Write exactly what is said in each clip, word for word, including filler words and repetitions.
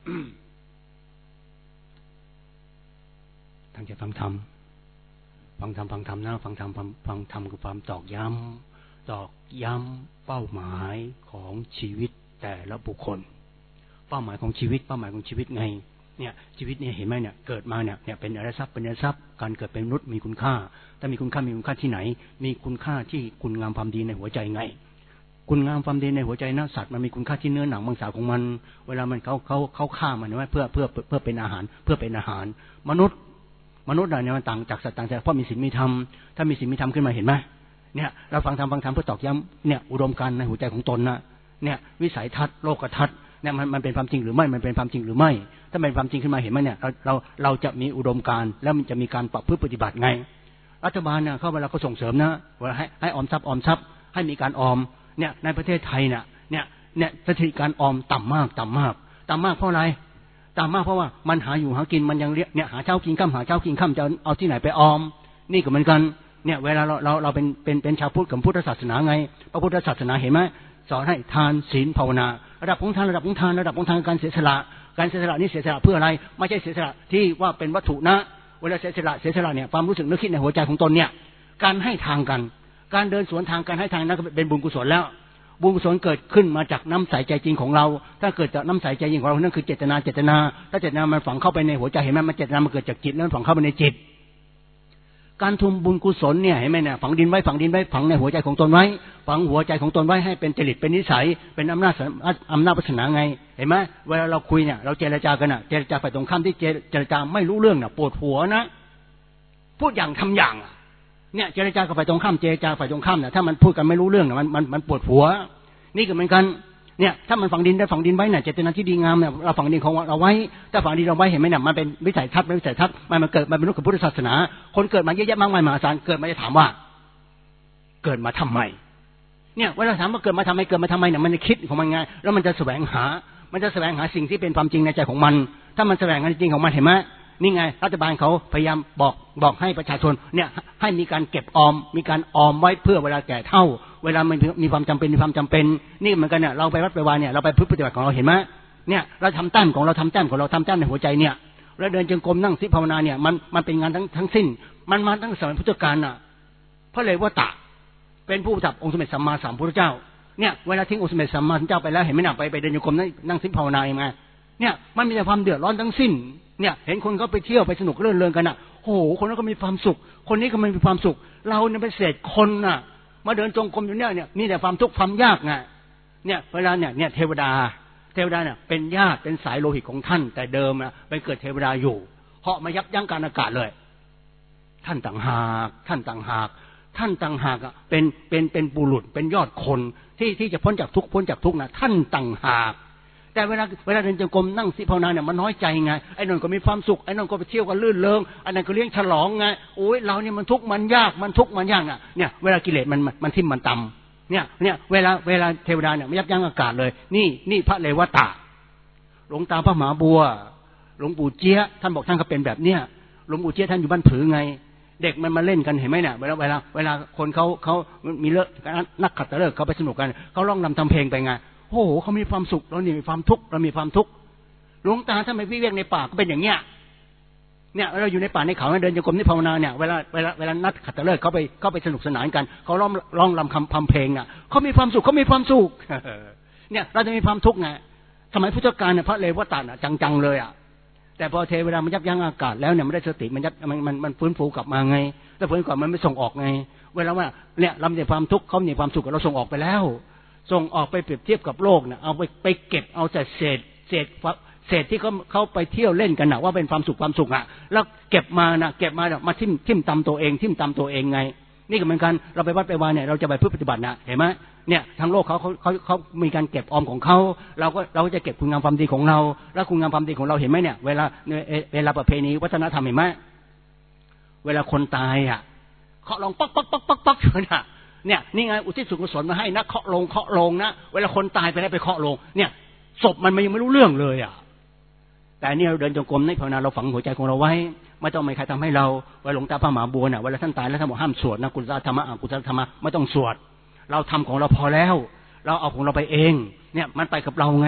ตั้งใจฟังธรรมฟังธรรมฟังธรรมนะฟังธรรมฟังธรรมคือความตอกย้ำตอกย้ำเป้าหมายของชีวิตแต่ละบุคคลเป้าหมายของชีวิตเป้าหมายของชีวิตไงเนี่ยชีวิตเนี่ยเห็นไหมเนี่ยเกิดมาเนี่ยเนี่ยเป็นอริยทรัพย์เป็นอริยทรัพย์การเกิดเป็นมนุษย์มีคุณค่าแต่มีคุณค่ามีคุณค่าที่ไหนมีคุณค่าที่คุณงามความดีในหัวใจไงคุณงามความดีในหัวใจนะสัตว์มันมีคุณค่าที่เนื้อหนังมังสาของมันเวลามันเขาเขาเขาฆ่ามันใช่ไหมเพื่อเพื่อเพื่อเป็นอาหารเพื่อเป็นอาหารมนุษย์มนุษย์เนี่ยมันต่างจากสัตว์ต่างจากเพราะมีศีลมีธรรมถ้ามีศีลมีธรรมขึ้นมาเห็นไหมเนี่ยเราฟังธรรมฟังธรรมเพื่อตอกย้ำเนี่ยอุดมการณ์ในหัวใจของตนนะเนี่ยวิสัยทัศน์โลกทัศน์เนี่ยมันมันเป็นความจริงหรือไม่มันเป็นความจริงหรือไม่ถ้าเป็นความจริงขึ้นมาเห็นไหมเนี่ยเราเราเราจะมีอุดมการณ์แล้วมันจะมีการประพฤติปฏิบัติไงรัฐบาลเนี่ยเขาเวลาเขาส่งเสริมนะว่าให้ให้ออมทรัพย์ออมทรัพย์ให้มีการออมเนี่ยในประเทศไทยเนี่ยเนี่ยเนี่ยสถิติการออมต่ำมากต่ำมากต่ำมากเพราะอะไรต่ำมากเพราะว่ามันหาอยู่หากินมันยังเรียกเนี่ยหาเช้ากินค่ำหาเช้ากินค่ำจะเอาที่ไหนไปออมนี่ก็เหมือนกันเนี่ยเวลาเราเราเราเป็นเป็นเป็นชาวพุทธกับพุทธศาสนาไงพระพุทธศาสนาเห็นไหมสอนให้ทานศีลภาวนาระดับของทานระดับของทานระดับของทานการเสียสละการเสียสละนี่เสียสละเพื่ออะไรไม่ใช่เสียสละที่ว่าเป็นวัตถุนะเวลาเสียสละเสียสละเนี่ยความรู้สึกนึกคิดในหัวใจของตนเนี่ยการให้ทางกันการเดินสวนทางการให้ทางนั้นก็เป็นบุญกุศลแล้วบุญกุศลเกิดขึ้นมาจากน้ำใสใจจริงของเราถ้าเกิดจากน้ำใสใจจริงของเรานั่นคือเจตนาเจตนาถ้าเจตนามันฝังเข้าไปในหัวใจเห็นไหมมันเจตนามันเกิดจากจิตแล้วฝังเข้าไปในจิตการทำบุญกุศลเนี่ยเห็นไหมเนี่ยฝังดินไว้ฝังดินไว้ฝังในหัวใจของตนไว้ฝังหัวใจของตนไว้ให้เป็นจริตเป็นนิสัยเป็นอำนาจอำนาจวาสนาไงเห็นไหมเวลาเราคุยเนี่ยเราเจรจากันน่ะเจรจาฝ่ายตรงข้ามที่เจรจาไม่รู้เรื่องน่ะปวดหัวนะพูดอย่างทำอย่างเนี่ยเจรจากับฝ่ายตรงข้ามเจรจาฝ่ายตรงข้ามเนี่ยถ้ามันพูดกันไม่รู้เรื่องเนี่ยมันมันมันปวดหัวนี่ก็เหมือนกันเนี่ยถ้ามันฝังดินได้ฝังดินไว้เนี่ยเจตนาที่ดีงามเนี่ยเราฝังดินของเราไว้ถ้าฝังดินเราไว้เห็นไหมเนี่ยมันเป็นวิสัยทัศน์เป็นวิสัยทัศน์มันมันเกิดมันเป็นลูกของพุทธศาสนาคนเกิดมาเยอะแยะมากมายมหาศาลเกิดมาจะถามว่าเกิดมาทำไมเนี่ยเวลาถามว่าเกิดมาทำไมเกิดมาทำไมเนี่ยมันจะคิดของมันไงแล้วมันจะแสวงหามันจะแสวงหาสิ่งที่เป็นความจริงในใจของมันถ้ามันแสวงหาจริงของมันเห็นไหมนี่ไงรัฐบาลเขาพยายามบอกบอกให้ประชาชนเนี่ยให้มีการเก็บออมมีการออมไว้เพื่อเวลาแก่เฒ่าเวลามันมีความจำเป็นมีความจำเป็นนี่เหมือนกันเนี่ยเราไปวัดไปวาเนี่ยเราไปพึ่งปฏิบัติของเราเห็นไหมเนี่ยเราทำแต้มของเราทำแต้มของเราทำแต้มในหัวใจเนี่ยแล้วเดินจงกรมนั่งสิภาวนาเนี่ยมันมันเป็นงานทั้งทั้งสิ้นมันมาตั้งแต่สมัยพุทธกาลน่ะพระเลวตะเป็นผู้ประทับองค์สมเด็จสัมมาสัมพุทธเจ้าเนี่ยเวลาทิ้งองค์สมเด็จสัมมาสัมพุทธเจ้าไปแล้วเห็นไหมน่ะไปไปเดินจงกรมนั่งนั่งสิภาวนาเองไงเนี่ยมันมีแต่ความเดือดร้อนทั้งสิ้นเนี่ยเห็นคนเขาไปเที่ยวไปสนุกเรื่นเริงกันน่ะโอ้โหคนนั้นก็มีความสุขคนนี้ก็มีความสุขเราเนี่ยเป็นเศษคนน่ะมาเดินจงกรมอยู่เนี่ยเนี่ยมีแต่ความทุกข์ความยากไงเนี่ยเวลาเนี่ยเนี่ยเทวดาเทวดาเนี่ยเป็นญาติเป็นสายโลหิตของท่านแต่เดิมนะไปเกิดเทวดาอยู่เหาะมายับยั้งการอากาศเลยท่านต่างหากท่านต่างหากท่านต่างหากอ่ะเป็นเป็นเป็นบุรุษเป็นยอดคนที่ที่จะพ้นจากทุกข์พ้นจากทุกข์นะท่านต่างหากแต่เวลาเวลาเดินจงกรมนั่งสิภาวนาเนี่ยมันน้อยใจไงไอ้นนก็มีความสุขไอ้นนก็ไปเที่ยวกันลื่นเริงอันนั้นก็เลี้ยงฉลองไงโอ้ยเราเนี่ยมันทุกข์มันยากมันทุกข์มันยากอ่ะเนี่ยเวลากิเลสมันมันทิ่มมันต่ำเนี่ยเนี่ยเวลาเวลาเทวดาเนี่ยไม่ยับยั้งอากาศเลยนี่นี่พระเลวตะหลวงตาพระมหาบัวหลวงปู่เจี๊ยท่านบอกท่านก็เป็นแบบเนี้ยหลวงปู่เจี๊ยท่านอยู่บ้านผือไงเด็กมันมาเล่นกันเห็นไหมเนี่ยเวลาเวลาเวลาคนเขาเขามีเลิกนักขัตฤกษ์เขาไปสนุกกันเขาร้องรำทำเพลงไปไงโอ้โหเขามีความสุขเรานี่มีความทุกข์เรามีความทุกข์หลวงตาถ้าไม่วิเวกในป่าก็เป็นอย่างเงี้ยเนี่ยเราอยู่ในป่าในเขาเดินจงกรมนี่ภาวนาเนี่ยเวลาเวลาเวลานัดขัตฤกษ์เขาไปเขาไปสนุกสนานกันเขาร้องร้องรำคำพำเพลงอ่ะเขามีความสุขเขามีความสุขเนี่ยเราจะมีความทุกข์ไงสมัยพุทธกาลเนี่ยพระเลวตะน่ะจังๆเลยอ่ะแต่พอเทวดามันยับยั้งอากาศแล้วเนี่ยมันได้สติมันยับมันมันมันฟื้นฟูกลับมาไงแต่ฟื้นกลับมันไม่ส่งออกไงเวลาว่าเนี่ยเรามีความทุกข์เขามีความสุขเราส่งออกไปแล้วส่งออกไปเปรียบเทียบกับโลกเนี่ยเอาไปไปเก็บเอาแต่เศษเศษเศษที่เขาเขาไปเที่ยวเล่นกันนะว่าเป็นความสุขความสุขอ่ะแล้วเก็บมานะเก็บมามาทิ่มทิ่มตำตัวเองทิ่มตำตัวเองไงนี่ก็เหมือนกันเราไปวัดไปวาเนี่ยเราจะไปปฏิบัตินะเห็นไหมเนี่ยทั้งโลกเขาเขาเขาเขามีการเก็บออมของเขาเราก็เราก็จะเก็บคุณงามความดีของเราแล้วคุณงามความดีของเราเห็นไหมเนี่ยเวลาเวลาประเพณีวัฒนธรรมเห็นไหมเวลาคนตายอ่ะเขาลองปักปักปักปักปักอยู่นะเนี่ยนี่ไงอุทิศส่วนกุศลมาให้นะเคาะลงเคาะลงนะเวลาคนตายไปแล้วไปเคาะลงเนี่ยศพมันยังไม่รู้เรื่องเลยอ่ะแต่นี่เราเดินจงกรมในภาวนาเราฝังหัวใจของเราไว้ไม่ต้องมีใครทำให้เราเวลาหลวงตาพระมหาบัวเนี่ยเวลาท่านตายแล้วท่านบอกห้ามสวดนะกุศลธรรมะอกุศลธรรมะไม่ต้องสวดเราทำของเราพอแล้วเราเอาของเราไปเองเนี่ยมันไปกับเราไง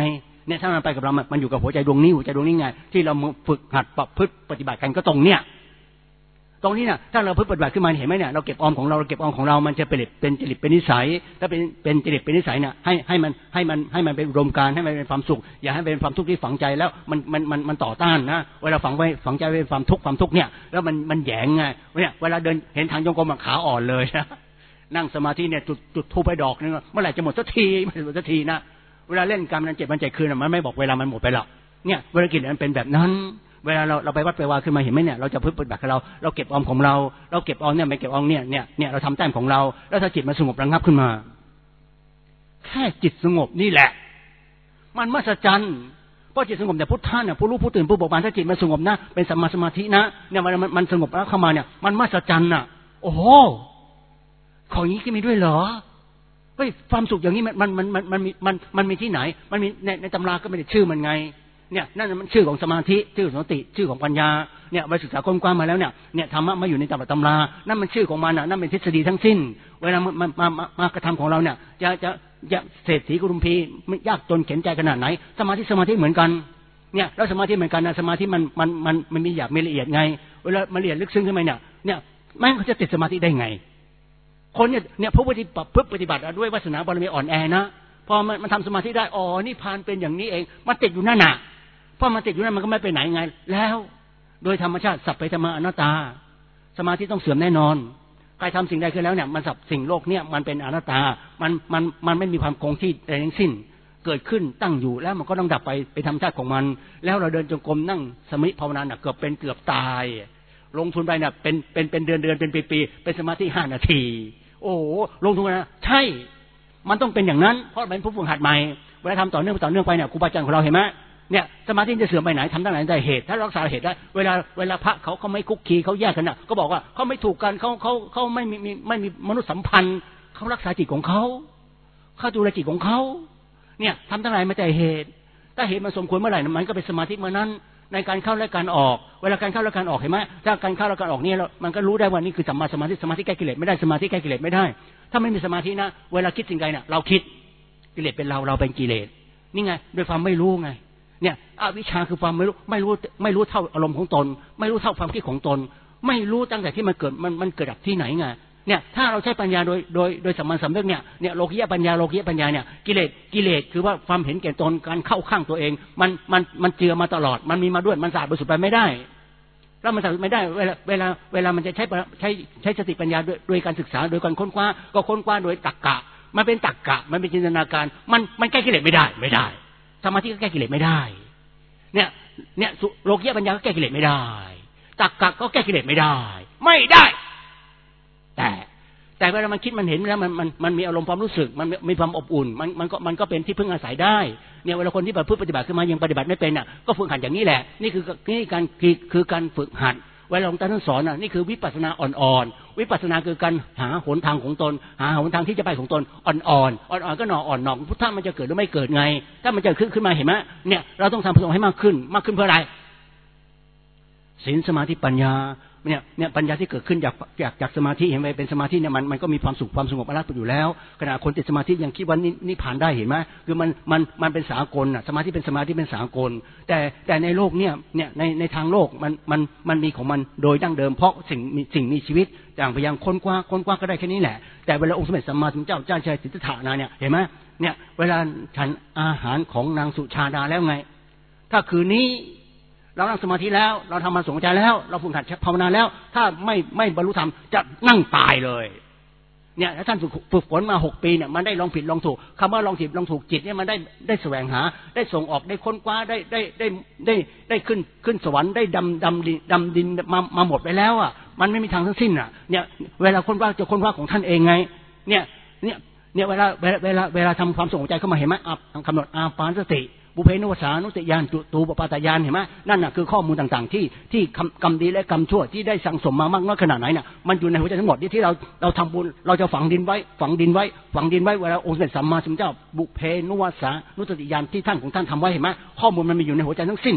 เนี่ยถ้ามันไปกับเรามันอยู่กับหัวใจดวงนี้หัวใจดวงนี้ไงที่เราฝึกหัดประพฤติปฏิบัติกันก็ตรงเนี้ยตรงนี้น่ะถ้าเราพึ่งปฏิบัติขึ้นมาเห็นไหมเนี่ยเราเก็บออมของเราเราเก็บออมของเรามันจะเป็นเป็นจริตเป็นนิสัยถ้าเป็นเป็นจริตเป็นนิสัยเนี่ยให้ให้มันให้มันให้มันเป็นอุดมการณ์ให้มันเป็นความสุขอย่าให้เป็นความทุกข์ที่ฝังใจแล้วมันมันมันมันต่อต้านนะเวลาฝังไว้ฝังใจไว้ความทุกข์ความทุกข์เนี่ยแล้วมันมันแหยงไงเนี่ยเวลาเดินเห็นทางโยงกลมขาอ่อนเลยนะนั่งสมาธิเนี่ยจุดจุดทูบไปดอกนึงเมื่อไหร่จะหมดสักทีไม่หมดสักทีนะเวลาเล่นการมันเจ็บมันใจคืนมันไม่บอกเวลามันหมดไปหรอกเนี่ยเวลากิจมันเป็นแบบนั้นเวลาเราเราไปวัดไปวาขึ้นมาเห็นไหมเนี่ยเราจะพึ่งปฏิบัติกับเราเราเก็บออมของเราเราเก็บออมเนี่ยไม่เก็บออมเนี่ยเนี่ยเนี่ยเราทำแต้มของเราแล้วถ้าจิตมันสงบระงับขึ้นมาแค่จิตสงบนี่แหละมันมหัศจรรย์เพราะจิตสงบเนี่ยพุทธะเนี่ยผู้รู้ผู้ตื่นผู้เบิกบานถ้าจิตมันสงบนะเป็นสัมมาสมาธินะเนี่ยมันมันมันสงบแล้วเข้ามาเนี่ยมันมหัศจรรย์น่ะโอ้โหของนี้ก็มีด้วยเหรอเฮ้ยความสุขอย่างนี้มันมันมันมันมันมีมันมันมีที่ไหนมันมีในในตำราก็ไม่ได้ชื่อมันไงเนี่ยนั่นมันชื่อของสมาธิชื่อของสติชื่อของปัญญาเนี่ยไปศึกษาค้นคว้ามาแล้วเนี่ยเนี่ยธรรมะมาอยู่ในตำราตำรานั่นมันชื่อของมันอ่ะนั่นเป็นทฤษฎีทั้งสิ้นเวลามันมามามากระทำของเราเนี่ยจะจะจะเศรษฐีกุรุมพีไม่ยากจนเข็นใจขนาดไหนสมาธิสมาธิเหมือนกันเนี่ยแล้วสมาธิเหมือนกันนะสมาธิมันมันมันมันมีหยาบมีละเอียดไงเวลามันละเอียดลึกซึ้งขึ้นมาเนี่ยเนี่ยแม่งเขาจะติดสมาธิได้ไงคนเนี่ยเนี่ยผู้ปฏิบัติเพื่อปฏิบัติด้วยวาสนาบารมีอ่อนแอนะพอมันมันทำสมาธิได้อ๋อนี่พานเป็นอย่างนี้เองมันติดอยู่นั่นน่ะเพราะมันติดอยู่นั่นมันก็ไม่ไปไหนไงแล้วโดยธรรมชาติสัพเพธรรมะอนัตตาสมาธิต้องเสื่อมแน่นอนใครทำสิ่งใดขึ้นแล้วเนี่ยมันสับสิ่งโลกเนี่ยมันเป็นอนัตตามันมันมันไม่มีความคงที่ใดทั้งสิ้นเกิดขึ้นตั้งอยู่แล้วมันก็ต้องดับไปไปธรรมชาติของมันแล้วเราเดินจงกรมนั่งสมาธิภาวนาเกือบเป็นเกือบตายลงทุนไปเนี่ยเป็นเป็นเป็นเดือนเดือนเป็นปีปีเป็นสมาธิห้านาทีโอ้โหลงทุนนะใช่มันต้องเป็นอย่างนั้นเพราะเป็นผู้ฝึกหัดใหม่เวลาทำต่อเนื่องต่อเนื่องไปเนี่ยครูบาอาจารย์ของเราเห็นไหมเนี่ยสมาธิจะเสื่อมไปไหนทำตั้งไหนได้เหตุถ้ารักษาเหตุได้เวลาเวลาพระเขาเขาไม่คุกคีเขาแยกกันน่ะก็บอกว่าเขาไม่ถูกกันเขาเขาเขาไม่มีไม่มีมนุษยสัมพันธ์เขารักษาจิตของเขาเขาดูแลจิตของเขาเนี่ยทำตั้งไหนไม่ได้เหตุถ้าเหตุมันสมควรเมื่อไหร่มันก็เป็นสมาธิเมื่อนั้นในการเข้าและการออกเวลาการเข้าและการออกเห็นไหมถ้าการเข้าและการออกเนี่ยมันก็รู้ได้ว่านี่คือสัมมาสมาธิสมาธิแก้กิเลสไม่ได้สมาธิแก้กิเลสไม่ได้ถ้าไม่มีสมาธินะเวลาคิดสิ่งใดเนี่ยเราคิดกิเลสเป็นเราเราเป็นกิเลสนี่ไงโดยความไม่รู้ไงเนี่ยอวิชชาคือความไม่รู้ไม่รู้ไม่รู้เท่าอารมณ์ของตนไม่รู้เท่าความคิดของตนไม่รู้ตั้งแต่ที่มันเกิดมันมันเกิดดับที่ไหนไงเนี่ยถ้าเราใช้ปัญญาโดยโดยโดยสัมมาสัมพุทธเนี่ยเนี่ยโลกิยะปัญญาโลกิยะปัญญาเนี่ยกิเลสกิเลสคือว่าความเห็นแก่ตนการเข้าข้างตัวเองมันมันมันเจือมาตลอดมันมีมาด้วยมันสะอาดบริสุทธิ์ไปไม่ได้แล้วมันสะอาดไม่ได้เวลาเวลาเวลามันจะใช้ใช้ใช้สติปัญญาด้วยโดยการศึกษาโดยการค้นคว้าก็ค้นคว้าโดยตรรกะมันเป็นตรรกะมันเป็นจินตนาการมันมันแก้กิเลสไม่ได้ไม่ได้สมาธิก็แก้กิเลสไม่ได้เนี่ยเนี่ยโลกิยะปัญญาก็แก้กิเลสไม่ได้ตรรกะก็แก้กิเลสไม่ได้ไม่ได้แต่แต่เวลามันคิดมันเห็นแล้วมันมันมันมีอารมณ์ความรู้สึกมันมีความอบอุ่นมันมันก็มันก็เป็นที่พึ่งอาศัยได้เนี่ยเวลาคนที่แบบพึ่งปฏิบัติขึ้นมายังปฏิบัติไม่เป็นน่ะก็ฝึกหัดอย่างนี้แหละนี่คือนี่การคือคือการฝึกหัดเวลาหลวงตาท่านสอนน่ะนี่คือวิปัสสนาอ่อนๆวิปัสสนาคือการหาหนทางของตนหาหนทางที่จะไปของตนอ่อนๆอ่อนๆก็หน่ออ่อนหนอกพุทธะมันจะเกิดหรือไม่เกิดไงถ้ามันจะขึ้นขึ้นมาเห็นไหมเนี่ยเราต้องทำประสงค์ให้มากขึ้นมากขึ้นเพื่ออะไรศีลสมาธิปัญญาเนี่ยเนี่ยปัญญาที่เกิดขึ้นจากจากจากสมาธิเห็นไหมเป็นสมาธิเนี่ยมันมันก็มีความสุขความสงบอรัตอยู่แล้วขณะคนติดสมาธิยังคิดว่านี่นี่ผ่านได้เห็นไหมคือมันมันมันเป็นสากลน่ะสมาธิเป็นสมาธิเป็นสากลแต่แต่ในโลกเนี่ยเนี่ยในในทางโลกมันมันมันมีของมันโดยดั้งเดิมเพราะสิ่งมีสิ่งมีชีวิตอย่างพยายามค้นคว้าค้นคว้าก็ได้แค่นี้แหละแต่เวลาองค์สมเด็จสัมมาสัมพุทธเจ้าเจ้าชายสิทธัตถะนะเนี่ยเห็นไหมเนี่ยเวลาฉันอาหารของนางสุชาดาแล้วไงถ้าคืนนี้เรานั่งสมาธิแล้วเราทำมาสงใจแล้วเราฝึกหัดภาวนาแล้วถ้าไม่ไม่บรรลุธรรมจะนั่งตายเลยเนี่ยถ้าท่านฝึกฝนมาหกปีเนี่ยมันได้ลองผิดลองถูกคำว่าลองผิดลองถูกจิตเนี่ยมันได้ได้แสวงหาได้ส่งออกได้ค้นคว้าได้ได้ได้ได้ได้ขึ้นขึ้นสวรรค์ได้ดำดำดินดำดินมามาหมดไปแล้วอ่ะมันไม่มีทางทั้งสิ้นอ่ะเนี่ยเวลาค้นคว้าจะค้นคว้าของท่านเองไงเนี่ยเนี่ยเนี่ยเวลาเวลาเวลาเวลาทำความสงใจเข้ามาเห็นไหมอ่ะกำหนดอาปานสติบุเพนุวสานุสติญาณตูปปาตญาณเห็นไหมนั่นน่ะคือข้อมูลต่างๆที่ที่กรรมดีและกรรมชั่วที่ได้สั่งสมมามากน้อยขนาดไหนน่ะมันอยู่ในหัวใจทั้งหมดที่เราเราทำบุญเราจะฝังดินไว้ฝังดินไว้ฝังดินไว้เวลาองค์สมเด็จสัมมาสัมพุทธเจ้าบุเพนุวสานุสติญาณที่ท่านของท่านทำไว้เห็นไหมข้อมูลมันมีอยู่ในหัวใจทั้งสิ้น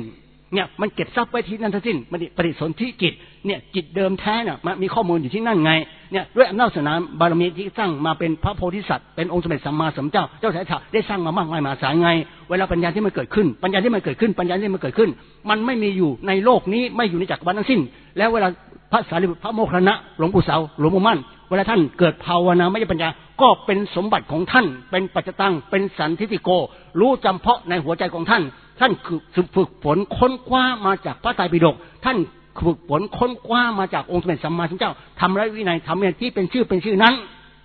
เนี่ยมันเก็บทรัพย์ไว้ที่นั่นทั้งสิ้นมันปฏิสนธิจิตเนี่ยจิตเดิมแท้น่ะมันมีข้อมูลอยู่ที่นั่นไงเนี่ยด้วยอำนาจศาสนาบารมีที่สร้างมาเป็นพระโพธิสัตว์เป็นองค์สมเด็จสัมมาสัมพุทธเจ้าเจ้าสายถาได้สร้างมามากมายมหาศาลไงเวลาปัญญาที่มันเกิดขึ้นปัญญาที่มันเกิดขึ้นปัญญาที่มันเกิดขึ้นมันไม่มีอยู่ในโลกนี้ไม่อยู่ในจักรวาลทั้งสิ้นแล้วเวลาพระสารีบุตรพระโมคคัลลานะหลวงปู่เสาหลวงปู่มั่นเวลาท่านเกิดภาวนาไม่ใช่ปัญญาก็เป็นสมบัติของท่านเป็นปัจจตังเป็นสันทิฏฐิโกรู้จำเพาะในหัวใจของท่านท่านคือฝึกฝนค้นคว้ามาจากพระไตรปิฎกท่านฝึกฝนค้นคว้ามาจากองค์สมเด็จสัมมาสัมพุทธเจ้าทำและวินัยทำเนี่ยที่เป็นชื่อเป็นชื่อนั้น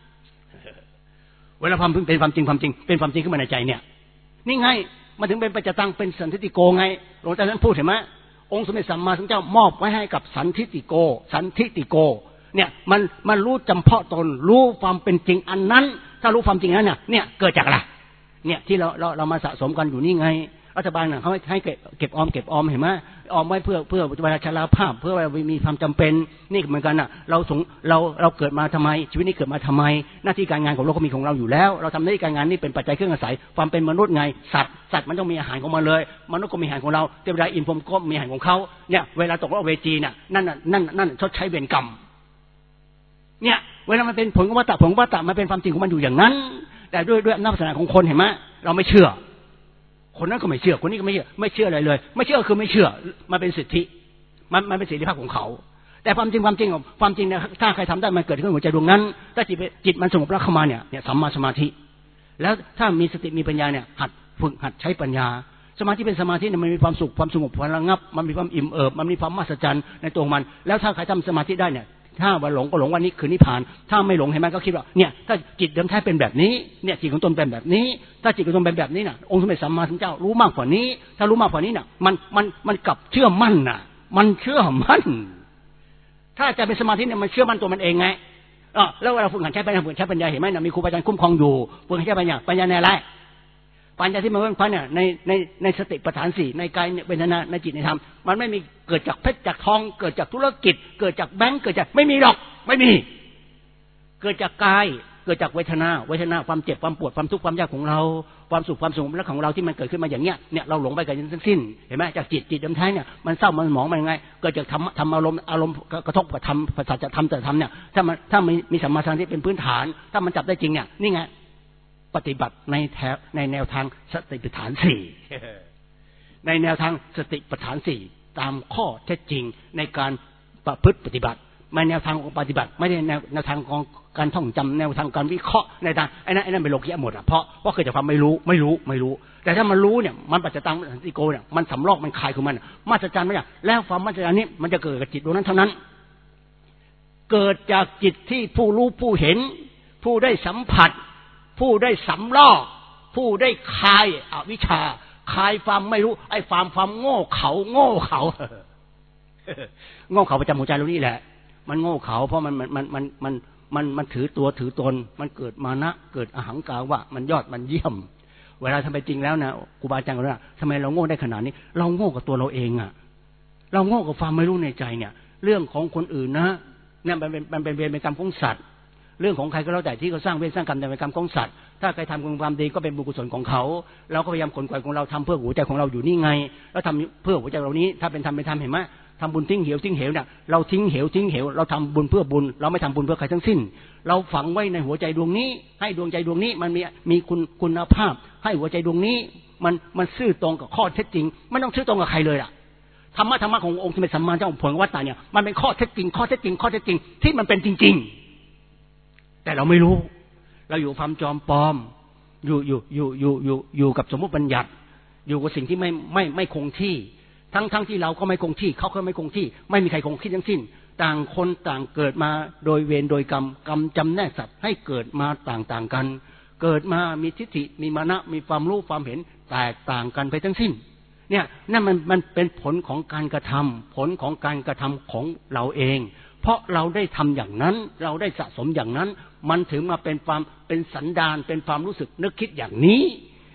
เวลาความเป็นความจริงความจริงเป็นความจริงขึ้นมาในใจเนี่ยนี่ไงมาถึงเป็นปัจจตังเป็นสันทิฏฐิโกไงหลวงตาท่านพูดเห็นไหมองค์สมเด็จสัมมาสัมพุทธเจ้ามอบไว้ให้กับสันทิฏฐิโกสันทิฏฐิโกเนี่ยมันมันรู้จำเพาะตนรู้ความเป็นจริงอันนั้นถ้ารู้ความจริงนั้นเนี่ยเนี่ยเกิดจากอะไรเนี่ยที่เราเราเรามาสะสมกันอยู่นี่ไงรัฐบาลน่ะเขาให้เก็บเก็บออมเก็บออมเห็นไหมออมไว้เพื่อเพื่อเวลาชราภาพเพื่อเวลามีความจำเป็นนี่เหมือนกันน่ะเราสงเราเราเกิดมาทำไมชีวิตนี้เกิดมาทำไมหน้าที่การงานของเราก็มีของเราอยู่แล้วเราทำหน้าที่การงานนี่เป็นปัจจัยเครื่องอาศัยความเป็นมนุษย์ไงสัตว์สัตว์มันต้องมีอาหารของมันเลยมนุษย์ก็มีอาหารของเราเวลาอินพรหมก็มีอาหารของเขาเนี่ยเวลาตกนรกเวจีน่ะนั่นน่ะนั่นนั่นชดใช้เวรกรรมเนี่ยเวลามันเป็นผลของวัฏฏะผลของวัฏฏะมันเป็นความจริงของมันอยู่อย่างนั้นแต่ด้วยด้วยอำนาจศาสนาของคนเห็นไหมเราไม่เชื่อคนนั้นก็ไม่เชื่อคนนี้ก็ไม่เชื่อไม่เชื่ออะไรเลยไม่เชื่อคือไม่เชื่อมันเป็นสิทธิมันมันเป็นสิทธิภาพของเขาแต่ความจริงความจริงของความจริงเนี่ยถ้าใครทำได้มันเกิดขึ้นหัวใจดวงนั้นถ้าจิตจิตมันสงบแล้วเข้ามาเนี่ยเนี่ยสัมมาสมาธิแล้วถ้ามีสติมีปัญญาเนี่ยหัดฝึกหัดใช้ปัญญาสมาธิเป็นสมาธิเนี่ยมันมีความสุขความสงบความระงับมันมีความอิ่มเอิบมันมีความมหัศจรรย์ในตัวมันแล้วถ้าใครทำสมาธิได้เนี่ยถ้าวันหลงก็หลงวันนี้คือนิพพานถ้าไม่หลงเห็นไหมก็คิดว่าเนี่ยถ้าจิตเดิมแท้เป็นแบบนี้เนี่ยจิตของตนเป็นแบบนี้ถ้าจิตของตนเป็นแบบนี้น่ะองค์สมเด็จสัมมาสัมพุทธเจ้ารู้มากกว่านี้ถ้ารู้มากกว่านี้น่ะมันมันมันกลับเชื่อมั่นน่ะมันเชื่อมั่นถ้าจะเป็นสมาธิเนี่ยมันเชื่อมั่นตัวมันเองไงเออแล้วเวลาฝึกหัดใช้ปัญญาฝึกใช้ปัญญาเห็นไหมน่ะมีครูบาอาจารย์คุ้มครองอยู่ฝึกใช้ปัญญาปัญญาในอะไรปัญญาที่มันเป็นพันเนี่ยในในในสติปัฏฐานสี่ในกายเวทนาในจิตในธรรมมันไม่มีเกิดจากเพชรจากทองเกิดจากธุรกิจเกิดจากแบงก์เกิดจากไม่มีหรอกไม่มีเกิดจากกายเกิดจากเวทนาเวทนาความเจ็บความปวดความทุกข์ความยากของเราความสุขความสงบและของเราที่มันเกิดขึ้นมาอย่างเนี้ยเนี่ยเราหลงไปกันทั้งสิ้นเห็นไหมจากจิตจิตเดิมแท้เนี่ยมันเศร้ามันหมองมันยังไงเกิดจากธรรมธรรมอารมณ์อารมณ์กระทบกับธรรมภาษาจะธรรมแต่ธรรมเนี่ยถ้ามันถ้ามีมีสัมมาสมาธิเป็นพื้นฐานถ้ามันจับได้จริงเนี่ยนี่ไงปฏิบัติในแถวในแนวทางสติปัฏฐานสี่ในแนวทางสติปัฏฐานสี่ตามข้อเท็จจริงในการประพฤติปฏิบัติไม่แนวทางของปฏิบัติไม่ได้แนวแนวทางของการท่องจำแนวทางการวิเคราะห์ในทางไอ้นั่นไอ้นั่นเป็นโลกิยะหมดอ่ะเพราะเพราะเกิดจากความไม่รู้ไม่รู้ไม่รู้แต่ถ้ามันรู้เนี่ยมันปัจจตังสันติโกเนี่ยมันสำรอกมันคลายของมันมาตรฐานมันเนี่ยแล้วความมาตรฐานนี้มันจะเกิดกับจิตดวงนั้นเท่านั้นเกิดจากจิตที่ผู้รู้ผู้เห็นผู้ได้สัมผัสผู้ได้สำลอกผู้ได้คลายอวิชชาคลายความไม่รู้ไอ้ความความโง่เขาโง่เขาโง่เขาประจำหัวใจเรานี่แหละมันโง่เขาเพราะมันมันมันมันมันมันมันถือตัวถือตนมันเกิดมานะเกิดอหังการว่ามันยอดมันเยี่ยมเวลาทำไปจริงแล้วนะครูบาอาจารย์ก็ว่าทำไมเราโง่ได้ขนาดนี้เราโง่กับตัวเราเองอ่ะเราโง่กับความไม่รู้ในใจเนี่ยเรื่องของคนอื่นนะเนี่ยมันเป็นมันเป็นเวรเป็นกรรมของสัตว์เรื่องของใครก็แล้วแต่ที่เขาสร้างเวรสร้างกรรมเป็นกรรมของสัตว์ถ้าใครทำความดีก็เป็นบุญกุศลของเขาเราก็พยายามขนขวายของเราทำเพื่อหัวใจของเราอยู่นี่ไงแล้วทำเพื่อหัวใจเรานี้ถ้าเป็นทำเป็นทำเห็นไหมทำบุญทิ้งเหวทิ้งเหวเนี่ยเราทิ้งเหวทิ้งเหวเราทำบุญเพื่อบุญเราไม่ทำบุญเพื่อใครทั้งสิ้นเราฝังไว้ในหัวใจดวงนี้ให้ดวงใจดวงนี้มันมีมีคุณคุณภาพให้หัวใจดวงนี้มันมันซื่อตรงกับข้อเท็จจริงไม่ต้องซื่อตรงกับใครเลยล่ะธรรมะธรรมะขององค์สมเด็จสัมมาสัมพุทธเจ้าผลวัฏฏะเนี่ยมันเป็นข้อเท็จจริงข้อเท็จจริงข้อเท็จจริงที่มันเป็นจริงๆแต่เราไม่รู้เราอยู่ความจอมปลอมอยู่อยู่อยู่อยู่อยู่อยู่กับสมมติบัญญัติอยู่กับสิ่งที่ไม่ไม่ไม่คงที่ทั้งทั้งที่เราก็ไม่คงที่เขาก็ไม่คงที่ไม่มีใครคงที่ทั้งสิ้นต่างคนต่างเกิดมาโดยเวรโดยกรรมกรรมจำแนกสัตว์ให้เกิดมาต่างๆกันเกิดมามีทิฏฐิมีมานะมีความรู้ความเห็นแตกต่างกันไปทั้งสิ้นเนี่ยนั่นมันมันเป็นผลของการกระทำผลของการกระทำของเราเองเพราะเราได้ทำอย่างนั้นเราได้สะสมอย่างนั้นมันถึงมาเป็นความเป็นสันดานเป็นความรู้สึกนึกคิดอย่างนี้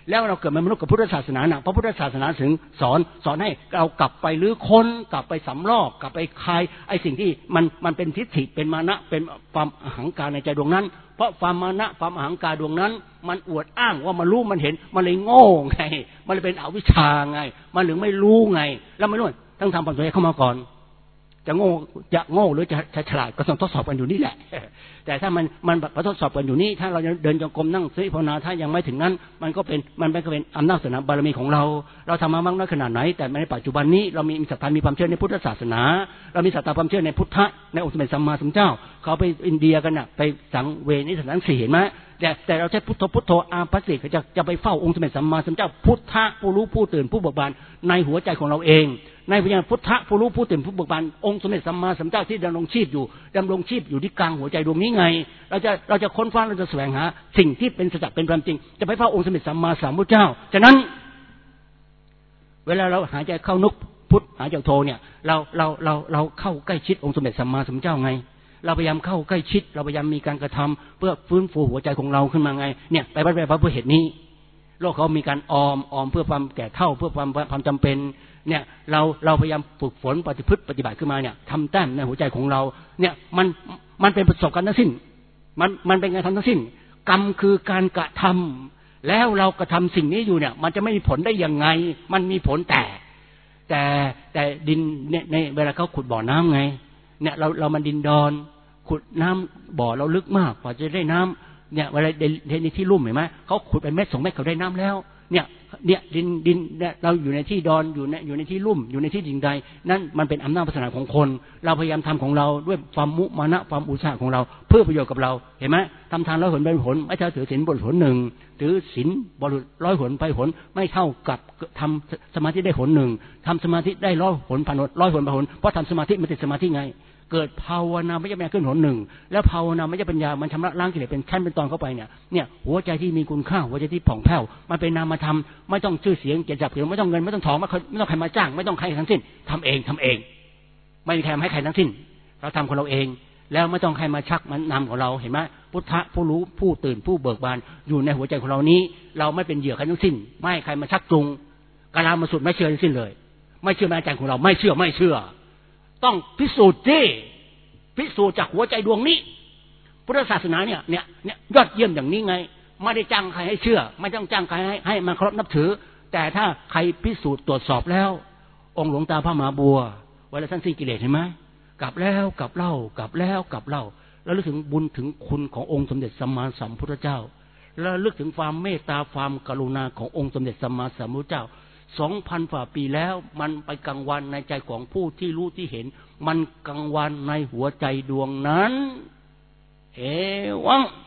แล้วเราเกิดเป็นมนุษย์กับพุทธศาสนาน่ะพระพุทธศาสนาถึงสอนสอนให้เรากลับไปลื้อค้นกลับไปสำรอกกลับไปคลายไอ้สิ่งที่มันมันเป็นทิฏฐิเป็นมานะเป็นความอหังการในใจดวงนั้นเพราะความมานะความอหังการดวงนั้นมันอวดอ้างว่ามันรู้มันเห็นมันเลยโง่ไงมันเลยเป็นอวิชชาไงมันถึงไม่รู้ไงแล้วไม่รู้ต้องทำปัญญาเข้ามาก่อนจะโง่จะโง่หรือจะจะฉลาดก็ต้องทดสอบกันอยู่นี่แหละแต่ถ้ามันมันประทดสอบกันอยู่นี่ถ้าเราเดินจงกรมนั่งสมาธิภาวนาถ้ายังไม่ถึงนั้นมันก็เป็นมันก็เป็นอำนาจสนามบารมีของเราเราทำมามากน้อยขนาดไหนแต่ในปัจจุบันนี้เรามีศรัทธามีความเชื่อในพุทธศาสนาเรามีศรัทธาความเชื่อในพุทธะในองค์สมเด็จสัมมาสัมพุทธเจ้าเขาไปอินเดียกันน่ะไปสังเวชนิสังสี่เห็นไหมแต่แต่เราใช้พุทโธพุทโธอาภัสสิจะจะไปเฝ้าองค์สมเด็จสัมมาสัมพุทธเจ้าพุทธะผู้รู้ผู้ตื่นผู้เบิกบานในหัวใจของเราเองในพญาพุทธะผู้รู้ผู้ตื่นผู้เบิกบานองค์สมเด็จสัมมาสัมพุทธเจ้าที่ดำรงชีพอยู่ดำรงชีพอยู่ที่กลางหัวใจดวงนี้ไงเราจะเราจะค้นคว้าเราจะแสวงหาสิ่งที่เป็นสัจจะเป็นความจริงจะไปเฝ้าองค์สมเด็จสัมมาสัมพุทธเจ้าฉะนั้นเวลาเราหายใจเข้านุกพุทธหายใจโทเนี่ยเราเราเราเราเข้าใกล้ชิดองค์สมเด็จสัมมาสัมพุทธเจ้าไงเราพยายามเข้าใกล้ชิดเราพยายามมีการกระทำเพื่อฟื้นฟูหัวใจของเราขึ้นมาไงเนี่ยไปวัดไปพระเพื่อเหตุนี้โลกเขามีการออมออมเพื่อความแก่เฒ่าเพื่อความความจำเป็นเนี่ยเราเราพยายามฝึกฝนปฏิพฤติปฏิบัติขึ้นมาเนี่ยทำแต้มในหัวใจของเราเนี่ยมันมันเป็นประสบการณ์ทั้งสิ้นมันมันเป็นการทำทั้งสิ้นกรรมคือการกระทำแล้วเรากระทำสิ่งนี้อยู่เนี่ยมันจะไม่มีผลได้ยังไงมันมีผลแต่แต่แต่ดินเนี่ยในเวลาเขาขุดบ่อน้ำไงเนี่ยเราเรามันดินดอนขุดน้ำบ่อเราลึกมากกว่าจะได้น้ำเนี่ยเวลาในที่ลุ่มเห็นไหมเขาขุดไปเม็ดสองเม็ดเขาได้น้ำแล้วเนี่ยเนี่ยดินดินเราอยู่ในที่ดอนอยู่ในอยู่ในที่ลุ่มอยู่ในที่ดิ่งใดนั่นมันเป็นอำนาจพัฒนาของคนเราพยายามทำของเราด้วยความมุมานะความอุตสาหะของเราเพื่อประโยชน์กับเราเห็นไหมทำทานร้อยหนเป็นผลไม่เท่าถือศีลบทผลหนึ่งถือศีลบทร้อยหนไปผลไม่เท่ากับทำสมาธิได้ผลหนึ่งทำสมาธิได้ร้อยผลพันร้อยผลพันผลเพราะทำสมาธิมันติดสมาธิไงเกิดภาวนาไม่ใช่ปัญญาขึ้นหนหนึ่งแล้วภาวนาไม่ใช่ปัญญามันชำระล้างกิเลสเป็นขั้นเป็นตอนเข้าไปเนี่ยเนี่ยหัวใจที่มีคุณค่าหัวใจที่ผ่องแผ้วมันเป็นนามธรรมไม่ต้องชื่อเสียงเกียรติศักดิ์ไม่ต้องเงินไม่ต้องทองไม่ต้องใครมาจ้างไม่ต้องใครทั้งสิ้นทำเองทำเองไม่มีใครให้ใครทั้งสิ้นเราทำของเราเองแล้วไม่ต้องใครมาชักมันนำของเราเห็นไหมพุทธะผู้รู้ผู้ตื่นผู้เบิกบานอยู่ในหัวใจของเรานี้เราไม่เป็นเหยื่อใครทั้งสิ้นไม่ใครมาชักจูงกาลามาสุดไม่เชื่อทั้งสิ้นเลยไม่เชื่อแม่อาจารย์ของเราไม่เชื่อไม่เชื่อต้องพิสูจน์ที่พิสูจน์จากหัวใจดวงนี้พุทธศาสนาเนี่ยเนี่ยเนี่ยยอดเยี่ยมอย่างนี้ไงไม่ได้จ้างใครให้เชื่อไม่ต้องจ้างใครให้ให้มาเคารพนับถือแต่ถ้าใครพิสูจน์ตรวจสอบแล้วองค์หลวงตาพระมหาบัวเวลาท่านสิ้นกิเลสเห็นไหมกลับแล้วกลับเล่ากลับแล้วกลับเล่าแล้วลึกถึงบุญถึงคุณขององค์สมเด็จสัมมาสัมพุทธเจ้าแล้วลึกถึงความเมตตาความกรุณาขององค์สมเด็จสัมมาสัมพุทธเจ้าสองพันฝ่าปีแล้วมันไปกังวานในใจของผู้ที่รู้ที่เห็นมันกังวานในหัวใจดวงนั้นเอวัง